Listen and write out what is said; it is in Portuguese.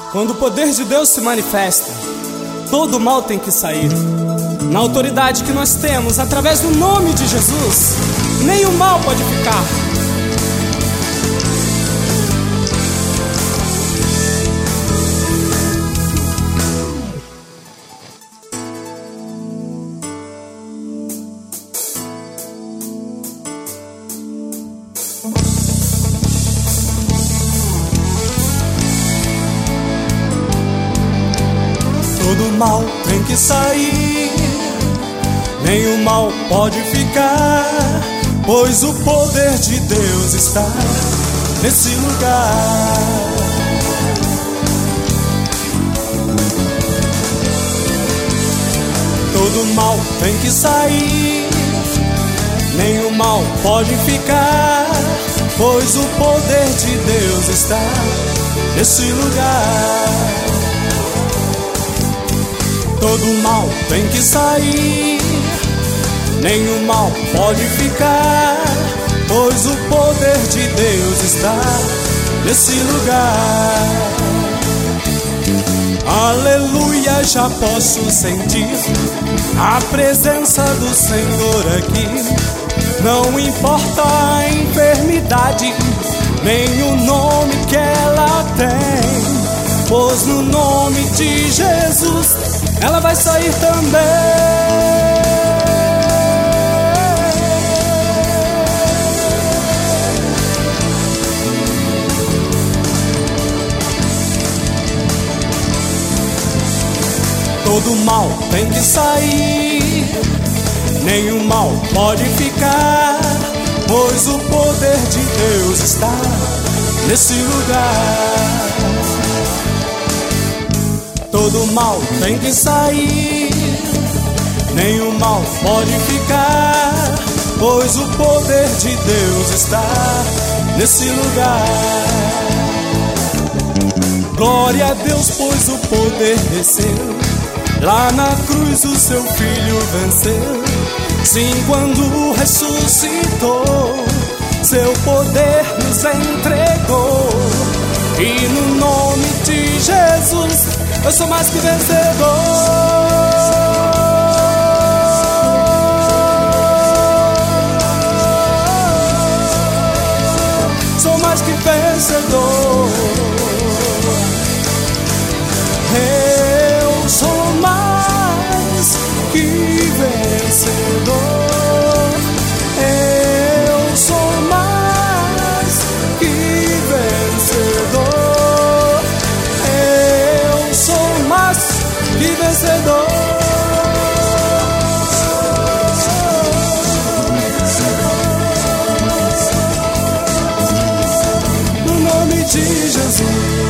Quando o poder de Deus se manifesta, todo o mal tem que sair. Na autoridade que nós temos, através do nome de Jesus, nenhum mal pode ficar. Todo mal tem que sair, nenhum mal pode ficar, pois o poder de Deus está nesse lugar. Todo mal tem que sair, nenhum mal pode ficar, pois o poder de Deus está nesse lugar. Todo mal tem que sair, nenhum mal pode ficar, pois o poder de Deus está nesse lugar. Aleluia, já posso sentir a presença do Senhor aqui. Não importa a enfermidade, nem o nome que ela tem, pois no nome de Jesus ela vai sair também. Todo mal tem que sair, nenhum mal pode ficar, pois o poder de Deus está nesse lugar. Todo mal tem que sair, nenhum mal pode ficar, pois o poder de Deus está nesse lugar. Glória a Deus, pois o poder desceu, lá na cruz o seu filho venceu. Sim, quando ressuscitou, seu poder nos entregou. E no nome de Jesus eu sou mais que vencedor. Sou mais que vencedor. Eu sou mais que vencedor. Eu sou mais que vencedor. Que vencedor. No nome de Jesus.